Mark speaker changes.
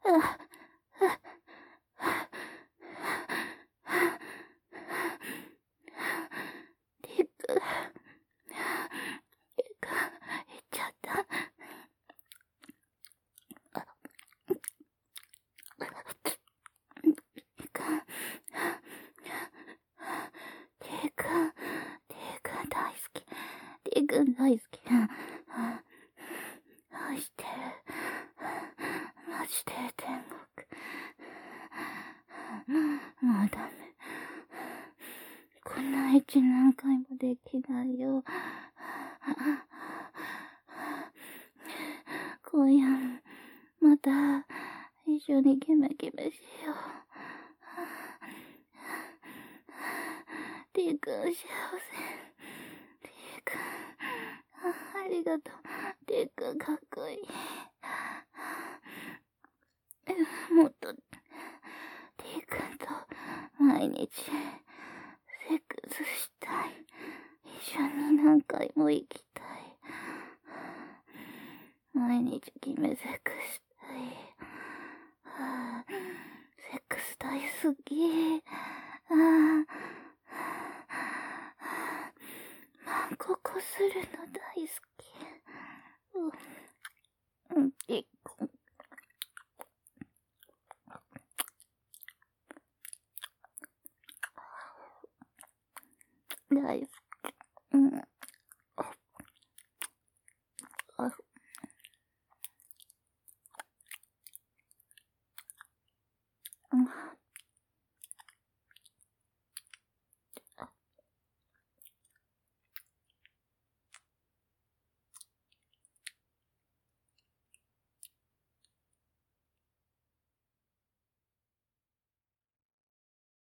Speaker 1: リク、行っちゃった。リク大好き。リク大好き。愛してる。マジで天国。もうダメ。こんなエッチ何回もできないよ。今夜もまた一緒にキメキメしよう。リー君幸せ。リー君ありがとう。リー君かっこいい。もっとリー君と毎日セックスしたい。一緒に何回も行きたい。毎日決めセックスしたい。セックス大好き。マンココするの大好き。大好き。